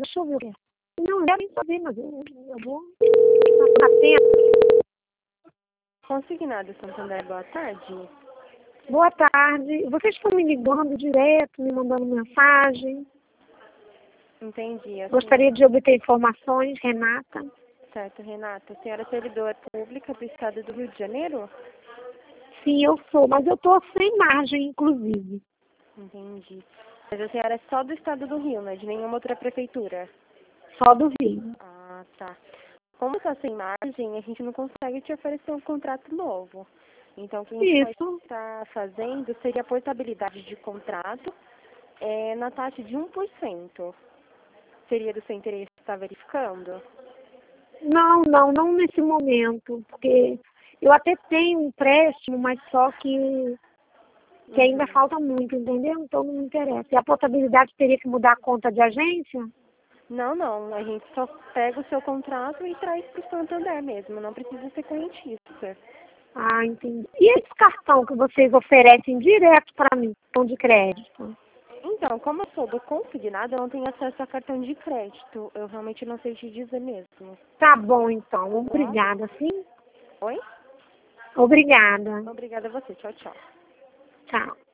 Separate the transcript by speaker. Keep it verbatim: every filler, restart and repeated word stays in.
Speaker 1: deixa eu ver o que é. Não, eu nem saber, mas eu, eu vou... Tá atento.
Speaker 2: Consignado Santander, boa tarde.
Speaker 1: Boa tarde. Vocês estão me ligando direto, me mandando mensagem.
Speaker 2: Entendi. A
Speaker 1: Gostaria de obter informações, Renata.
Speaker 2: senhora... Certo, Renata. A senhora é servidora pública do estado do Rio de Janeiro?
Speaker 1: Sim, eu sou, mas eu estou sem margem, inclusive.
Speaker 2: Entendi. Mas a senhora é só do estado do Rio, não é de nenhuma outra prefeitura?
Speaker 1: Só do Rio.
Speaker 2: Ah, tá. Como está sem margem, a gente não consegue te oferecer um contrato novo. Então, o que a gente
Speaker 1: Isso.
Speaker 2: pode estar fazendo seria a portabilidade de contrato é, na taxa de um por cento. Seria do seu interesse estar verificando?
Speaker 1: Não, não, não nesse momento, porque eu até tenho um empréstimo, mas só que, que ainda
Speaker 2: Uhum.
Speaker 1: falta muito, entendeu? Então não me interessa. E a portabilidade teria que mudar a conta de agência?
Speaker 2: Não, não. A gente só pega o seu contrato e traz para o Santander mesmo. Não precisa ser correntista.
Speaker 1: Ah, entendi. E esse cartão que vocês oferecem direto para mim, cartão de crédito?
Speaker 2: Então, como eu sou do consignado, eu não tenho acesso a cartão de crédito. Eu realmente não sei te dizer mesmo.
Speaker 1: Tá bom, então.
Speaker 2: Tá bom?
Speaker 1: Obrigada, sim?
Speaker 2: Oi?
Speaker 1: Obrigada.
Speaker 2: Obrigada a você. Tchau, tchau.
Speaker 1: Tchau.